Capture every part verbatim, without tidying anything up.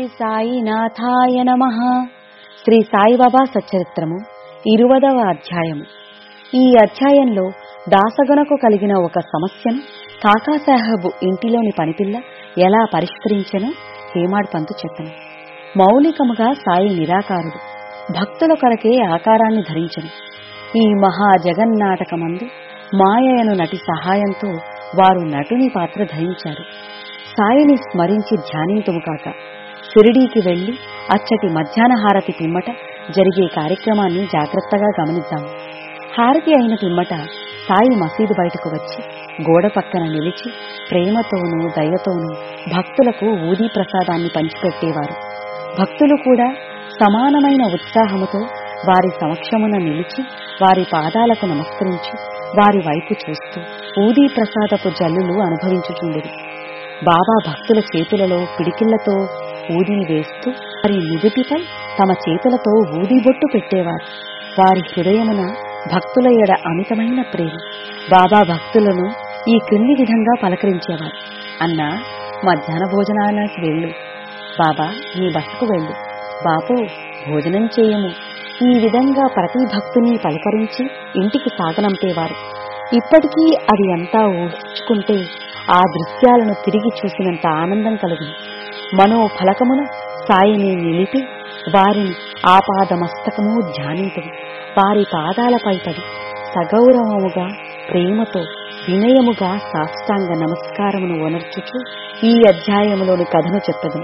సాయినాథాయ నమః. శ్రీ సాయిబాబా సచ్చరిత్రము ఇరువదవ అధ్యాయము. ఈ అధ్యాయంలో దాసగణకు కలిగిన ఒక సమస్యను కాకాసాహెబు ఇంటిలోని పనిపిల్ల ఎలా పరిష్కరించెనో హేమాడ్ పంతు చెప్పెను. మౌలికముగా సాయి నిరాకారుడు, భక్తుల కొరకే ఆకారాన్ని ధరించెను. ఈ మహా జగన్నాటకమందు మాయను నటి సహాయంతో వారు నటుని పాత్ర ధరించారు. సాయిని స్మరించి ధ్యానింతుము కాక షిరిడీకి వెళ్లి అచ్చటి మధ్యాహ్న హారతి పిమ్మట జరిగే కార్యక్రమాన్ని జాగ్రత్తగా గమనిద్దాము. హారతి అయిన పిమ్మట సాయి మసీదు బయటకు వచ్చి గోడ పక్కన నిలిచి ప్రేమతోనూ దయతోనూ భక్తులకు ఊదీ ప్రసాదాన్ని పంచిపెట్టేవారు. భక్తులు కూడా సమానమైన ఉత్సాహముతో వారి సమక్షమున నిలిచి వారి పాదాలకు నమస్కరించి వారి వైపు చూస్తూ ఊదీ ప్రసాదపు జల్లులు అనుభవించుచుండెరు. బాబా భక్తుల చేతులలో పిడికిళ్లతో ఊదీ వేస్తూ వారి నుదుటిపై తమ చేతులతో ఊదీ బొట్టు పెట్టేవారు. వారి హృదయమున భక్తుల ఎడ అమితమైన ప్రేమ. బాబా భక్తులను ఈ క్రింది విధంగా పలకరించేవారు. అన్నా, మధ్యాహ్న భోజనానికి వెళ్ళు. బాబా, నీ బసకు వెళ్ళు. బాపు, భోజనం చేయము. ఈ విధంగా ప్రతి భక్తుని పలకరించి ఇంటికి సాగనంపేవారు. ఇప్పటికీ అది అంతా ఊహించుకుంటే ఆ దృశ్యాలను తిరిగి చూసినంత ఆనందం కలుగును. మనోఫలకమున సాయిని నిలిపి వారిని ఆపాదమస్తకము ధ్యానింతుము. వారి పాదాలపై పడి సగౌరవముగా ప్రేమతో వినయముగా సాష్టాంగ నమస్కారమును వనర్చుచు ఈ అధ్యాయములోని కథను చెప్పెదను.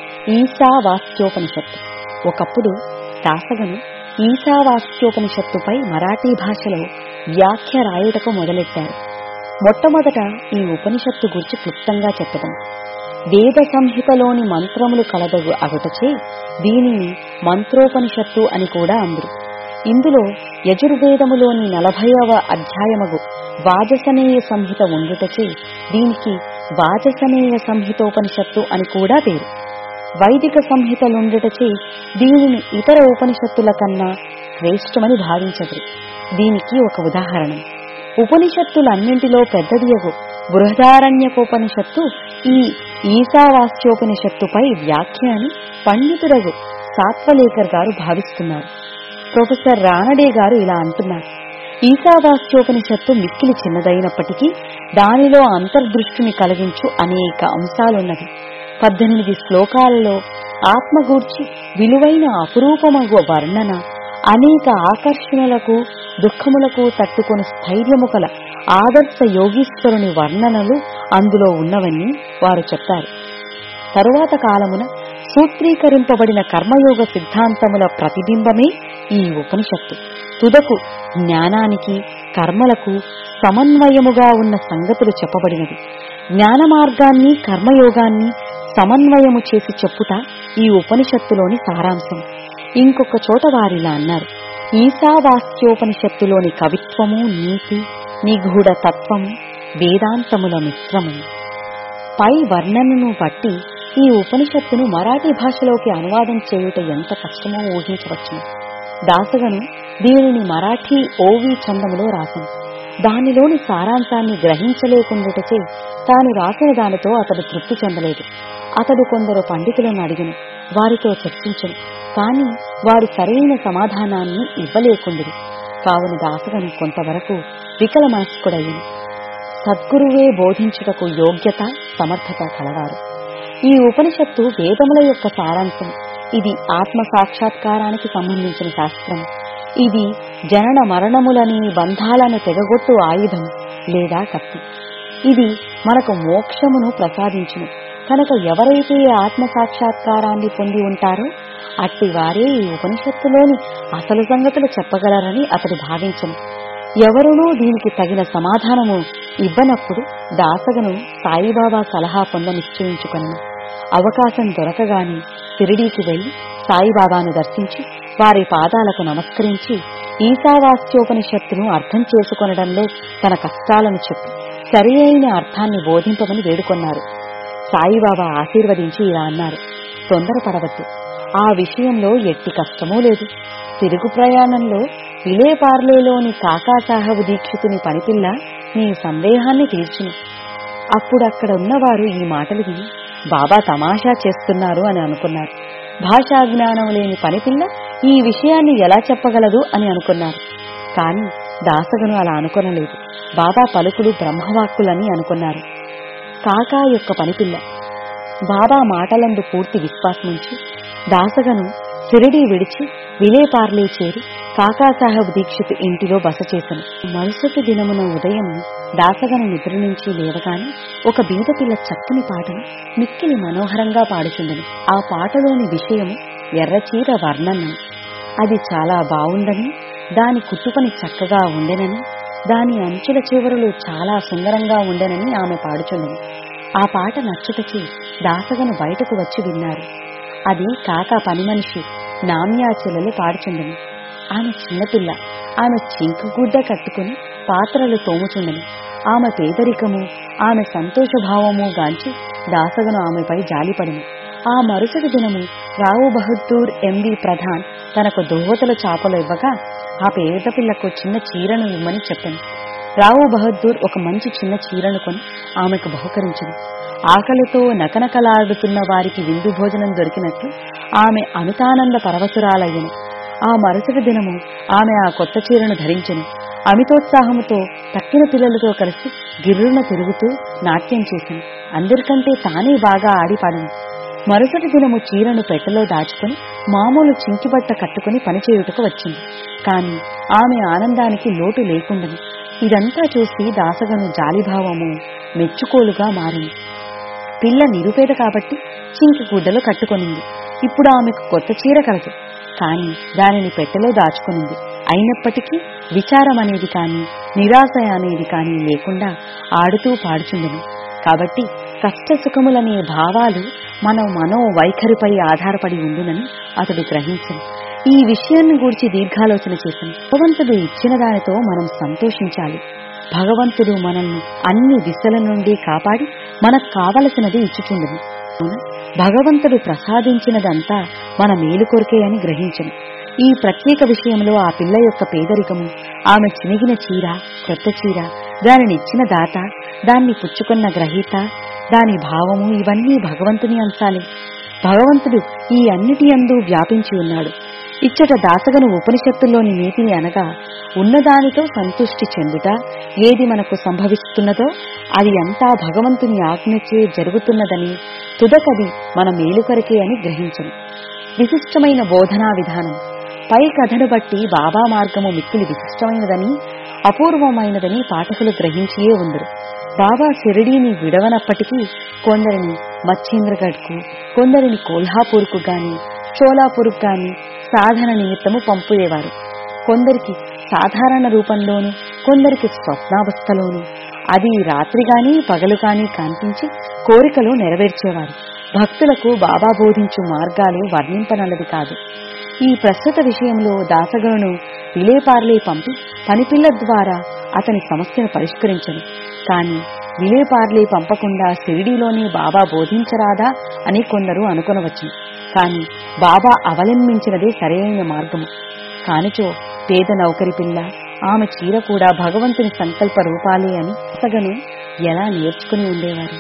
ఈశావాస్యోపనిషత్తు. ఒకప్పుడు దాసగను ఈశావాస్యోపనిషత్తుపై మరాఠీ భాషలో వ్యాఖ్య రాయుటకు మొదలెట్టారు. మొట్టమొదట ఈ ఉపనిషత్తు గురించి క్లుప్తంగా చెప్పదను. వేద సంహితలోని మంత్రములు కలదగు అగుటచే దీనిని మంత్రోపనిషత్తు అని కూడా అందురు. ఇందులో యజుర్వేదములోని నలభైవ అధ్యాయమగు వాజసనేయ సంహిత ఉండుటచే దీనికి వాజసనేయ సంహితోపనిషత్తు అని కూడా పేరు. వైదిక సంహితలుండుటచే దీనిని ఇతర ఉపనిషత్తుల కన్నా శ్రేష్టమని భావించదు. దీనికి ఒక ఉదాహరణ, ఉపనిషత్తులన్నింటిలో పెద్దదియగు బృహదారణ్యకోపనిషత్తు ఈ ఈశావాస్యోపనిషత్తుపై వ్యాఖ్య అని పండితుడగు సాత్వలేకర్ గారు భావిస్తున్నారు. ప్రొఫెసర్ రానడే గారు ఇలా అంటున్నారు: ఈశావాస్యోపనిషత్తు మిక్కిలి చిన్నదైనప్పటికీ దానిలో అంతర్దృష్టిని కలిగించు అనేక అంశాలున్నవి. పద్దెనిమిది శ్లోకాలలో ఆత్మగూర్చి విలువైన అపురూపమగు వర్ణన, అనేక ఆకర్షణలకు దుఃఖములకు తట్టుకొని స్థైర్యము కల ఆదర్శ యోగీశ్వరుని వర్ణనలు అందులో ఉన్నవని వారు చెప్పారు. తరువాత కాలమున సూత్రీకరింపబడిన కర్మయోగ సిద్ధాంతముల ప్రతిబింబమే ఈ ఉపనిషత్తు. తుదకు జ్ఞానానికి కర్మలకు సమన్వయముగా ఉన్న సంగతులు చెప్పబడినవి. జ్ఞాన మార్గాన్ని కర్మయోగాన్ని సమన్వయము చేసి చెప్పుట ఈ ఉపనిషత్తులోని సారాంశం. ఇంకొక చోట వారిలా అన్నారు: ఈశావాస్యోపనిషత్తులోని కవిత్వము, నీతి, నిగూఢ తత్వము వేదాంతముల మిశ్రము. పై వర్ణనను బట్టి ఈ ఉపనిషత్తును మరాఠీ భాషలోకి అనువాదం చేయుట ఎంత కష్టమో ఊహించవచ్చును. దాసగను దీనిని మరాఠీ ఓవి చందములో రాసను. దానిలోని సారాంశాన్ని గ్రహించలేకుండుటచే తాను రాసిన దానితో అతడు తృప్తి చెందలేదు. అతడు కొందరు పండితులను అడిగను, వారితో చర్చించను. కాని వారు సరైన సమాధానాన్ని ఇవ్వలేకుండిరి. కావున దాసగను కొంతవరకు వికల మనస్కుడయ్యను. సద్గురువే బోధించుటకు యోగ్యత సమర్థత కలవారు. ఈ ఉపనిషత్తు వేదముల యొక్క సారాంశం. ఇది ఆత్మ సాక్షాత్కారానికి సంబంధించిన శాస్త్రం. ఇది జనన మరణములని బంధాలను తెగగొట్టు ఆయుధం లేదా కత్తి. ఇది మనకు మోక్షమును ప్రసాదించును. కనుక ఎవరైతే ఆత్మ సాక్షాత్కారాన్ని పొంది ఉంటారో అట్టి వారే ఈ ఉపనిషత్తులోని అసలు సంగతులు చెప్పగలరని అతడు భావించను. ఎవరునూ దీనికి తగిన సమాధానము ఇవ్వనప్పుడు దాసగను సాయిబాబా సలహా పొంద నిశ్చయించుకొనను. అవకాశం దొరకగానే షిరిడీకి వెళ్లి సాయిబాబాను దర్శించి వారి పాదాలకు నమస్కరించి ఈశావాస్యోపనిషత్తును అర్థం చేసుకొనడంలో తన కష్టాలను చెప్పి సరి అయిన అర్థాన్ని బోధింపమని వేడుకొన్నారు. సాయిబాబా ఆశీర్వదించి ఇలా అన్నారు: తొందరపడవద్దు. ఆ విషయంలో ఎట్టి కష్టమూ లేదు. తిరుగు ప్రయాణంలో విలేపార్లేలోని కాకాసాహెబు దీక్షితుని పనిపిల్ల నీ సందేహాన్ని తీర్చును. అప్పుడు అక్కడ ఉన్నవారు ఈ మాటలు విని బాబా తమాషా చేస్తున్నారు అని అనుకున్నారు. భాషా జ్ఞానం లేని పనిపిల్ల ఈ విషయాన్ని ఎలా చెప్పగలదు అని అనుకున్నారు. కాని దాసగను అలా అనుకొనలేదు. బాబా పలుకులు బ్రహ్మవాక్కులని అనుకున్నారు. కాకా యొక్క పనిపిల్ల బాబా మాటలందు పూర్తి విశ్వాసముంచి దాసగను షిరిడీ విడిచి విలేపార్లే చేరి కాకాసాహెబ్ దీక్షిత్ ఇంటిలో బస చేసెను. మరుసటి దినమున ఉదయం దాసగను నిద్ర నుంచి లేవగానే ఒక బీదపిల్ల చక్కని పాటను మిక్కిలి మనోహరంగా పాడుచుండెను. ఆ పాటలోని విషయము ఎర్రచీర వర్ణనను. అది చాలా బావుందని, దాని కుట్టుపని చక్కగా ఉండెనని, దాని అంచుల చివరలు చాలా సుందరంగా ఉండెనని ఆమె పాడుచుండెను. ఆ పాట నచ్చుటచి దాసగను బయటకు వచ్చి విన్నారు. అది కాకా పని మనిషి నామ్యాచెలలు పాడుచుండెను. ఆమె చిన్నపిల్ల. ఆమె చింకుగుడ్డ కట్టుకుని పాత్రలు తోముచుండెను. ఆమె పేదరికము, ఆమె సంతోషభావము గాంచి దాసగను ఆమెపై జాలిపడింది. ఆ మరుసటి దినము రావు బహదూర్ ఎండి ప్రధాన్ తనకు దోహతల చాపలు ఇవ్వగా ఆ పేద పిల్లకు చిన్న చీరను ఇవ్వమని చెప్పాను. రావు బహదూర్ ఒక మంచి చిన్న చీరను కొని ఆమెకు బహుకరించింది. ఆకలితో నకనకలాడుతున్న వారికి విందు భోజనం దొరికినట్లు ఆమె అమితానంద పరవశురాలయ్యను. ఆ మరుసటి దినము ఆమె ఆ కొత్త చీరను ధరించెను. అమితోత్సాహముతో తక్కిన పిల్లలతో కలిసి గిర్రున తిరుగుతూ నాట్యం చేసింది. అందరికంటే తానే బాగా ఆడిపాడింది. మరుసటి దినము చీరను పెట్టెలో దాచుకుని మామూలు చింకిబట్ట కట్టుకుని పనిచేయుటకు వచ్చింది. కాని ఆమె ఆనందానికి లోటు లేకుండాను. ఇదంతా చూసి దాసగను జాలిభావము మెచ్చుకోలుగా మారింది. పిల్ల నిరుపేద కాబట్టి చింకి గుడ్డలు కట్టుకొనింది. ఇప్పుడు ఆమెకు కొత్త చీర కలదు. కాని దానిని పెట్టెలో దాచుకునింది. అయినప్పటికీ విచారం అనేది కాని నిరాశ అనేది కాని లేకుండా ఆడుతూ పాడుచుండెను. కాబట్టి కష్టసుఖములనే భావాలు మన మనో వైఖరిపై ఆధారపడి ఉండునని అతడు గ్రహించను. ఈ విషయాన్ని గూర్చి దీర్ఘాలోచన చేశాను. భగవంతుడు ఇచ్చిన దానితో మనం సంతోషించాలి. భగవంతుడు మనల్ని అన్ని దిశల నుండి కాపాడి మనకు కావలసినది ఇచ్చుచుండెను. భగవంతుడు ప్రసాదించినదంతా మన మేలు కొరకే అని గ్రహించను. ఈ ప్రత్యేక విషయంలో ఆ పిల్ల యొక్క పేదరికము, ఆమె చినిగిన చీర, కొత్త చీర, దానినిచ్చిన దాత, దాన్ని పుచ్చుకున్న గ్రహీత, దాని భావము ఇవన్నీ భగవంతుని అంశాలే. భగవంతుడు ఈ అన్నిటి యందు వ్యాపించి ఉన్నాడు. ఇచ్చట దాసగను ఉపనిషత్తుల్లోని నీతిని అనగా ఉన్నదానితో సంతుష్టి చెందుట, ఏది మనకు సంభవిస్తున్నదో అది అంతా భగవంతుని ఆజ్ఞచే జరుగుతున్నదని, తుదకది మన మేలుకొరకే అని గ్రహించను. విశిష్టమైన బోధనా విధానం. పై కథను బట్టి బాబా మార్గము మిక్కిలి విశిష్టమైనదని, అపూర్వమైనదని పాఠకులు గ్రహించియే ఉందరు. బాబా షిరిడీని విడవనప్పటికీ కొందరిని మచ్చింద్రగఢ్కు, కొందరిని కోల్హాపూర్కు గాని షోలాపూర్కు గాని సాధన నిమిత్తము పంపుయేవారు. కొందరికి సాధారణ రూపంలోను, కొందరికి స్వప్నావస్థలోను, అది రాత్రి గాని పగలు గాని కనిపించి కోరికలు నెరవేర్చేవారు. భక్తులకు బాబా బోధించు మార్గాలు వర్ణింపనల్లది కాదు. ఈ ప్రస్తుత విషయంలో దాసగను విలేపార్లే పంపి పనిపిల్ల ద్వారా అతని సమస్యను పరిష్కరించను. కాని విలేపార్లే పంపకుండా షిరిడీలోనే బాబా బోధించరాదా అని కొందరు అనుకొనవచ్చు. కాని బాబా అవలంబించినదే సరైన మార్గము. కానిచో పేద నౌకరి పిల్ల, ఆమె చీర కూడా భగవంతుని సంకల్ప రూపాలే అని దాసగను ఎలా నేర్చుకుని ఉండేవారు.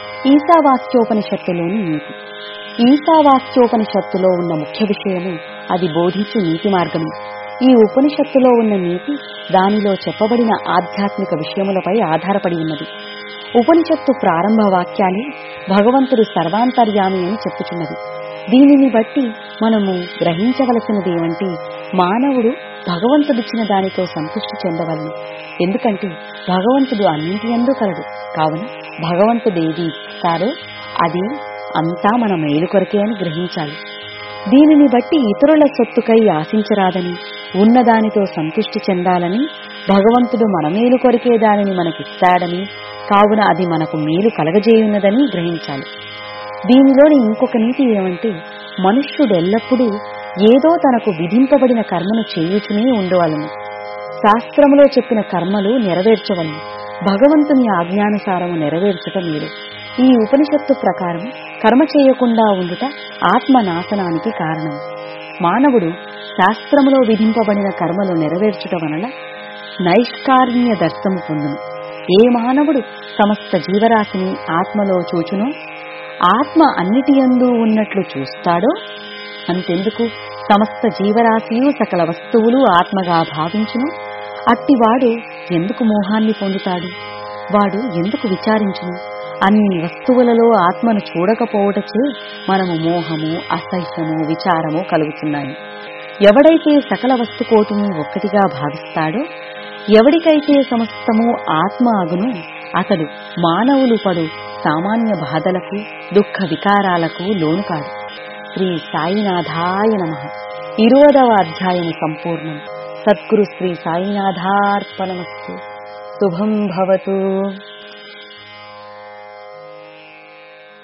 ఈశావాస్యోపనిషత్తులోని నీతి. ఈశావాస్యోపనిషత్తులో ఉన్న ముఖ్య విషయము అది బోధించు నీతి మార్గము. ఈ ఉపనిషత్తులో ఉన్న నీతి దానిలో చెప్పబడిన ఆధ్యాత్మిక విషయములపై ఆధారపడి ఉన్నది. ఉపనిషత్తు ప్రారంభ వాక్యాలే భగవంతుడు సర్వాంతర్యామి అని చెప్పుచున్నది. దీనిని బట్టి మనము గ్రహించవలసినది ఏమంటే, మానవుడు భగవంతుడిచ్చిన దానితో సంతృష్టి చెందవలను. ఎందుకంటే భగవంతుడు అన్నింటి యందు కలడు. కావున భగవంతుడేది ఇస్తాడో అది అంతా మన మేలు కొరకే అని గ్రహించాలి. దీనిని బట్టి ఇతరుల సొత్తుకై ఆశించరాదని, ఉన్నదానితో సంతృష్టి చెందాలని, భగవంతుడు మన మేలు కొరకే దానిని మనకిస్తాడని, కావున అది మనకు మేలు కలగజేయున్నదని గ్రహించాలి. దీనిలోని ఇంకొక నీతి ఏమంటే, మనుష్యుడు ఎల్లప్పుడూ ఏదో తనకు విధింపబడిన కర్మను చేయుచునే ఉండవలను. శాస్త్రములో చెప్పిన కర్మలు నెరవేర్చవలను. భగవంతుని ఆజ్ఞానుసారము నెరవేర్చుట మీరు. ఈ ఉపనిషత్తు ప్రకారం కర్మ చేయకుండా ఉండుట ఆత్మ నాశనానికి కారణం. మానవుడు శాస్త్రములో విధింపబడిన కర్మలు నెరవేర్చుట వలన నైష్కార్మ్య దర్శము పొందును. ఏ మానవుడు సమస్త జీవరాశిని ఆత్మలో చూచునో ఆత్మ అన్నిటియందు ఉన్నట్లు చూస్తాడో, అంతెందుకు సమస్త జీవరాశియు సకల వస్తువులు ఆత్మగా భావించును, అట్టివాడు ఎందుకు మోహాన్ని పొందుతాడు? వాడు ఎందుకు విచారించును? అన్ని వస్తువులలో ఆత్మను చూడకపోవటచే మనము మోహము, అసహ్యము, విచారము కలుగుతున్నాయి. ఎవడైతే సకల వస్తుకోటిని ఒక్కటిగా భావిస్తాడో, ఎవడికైతే సమస్తము ఆత్మ అగును, అతడు మానవులు పడు సామాన్య బాధలకు, దుఃఖ వికారాలకు లోను కాడు. శ్రీ సాయినాథాయ నమః. ఇరువదవ అధ్యాయము సంపూర్ణం. సద్గురు శ్రీ సాయినాథార్పణమస్తు. శుభం భవతు.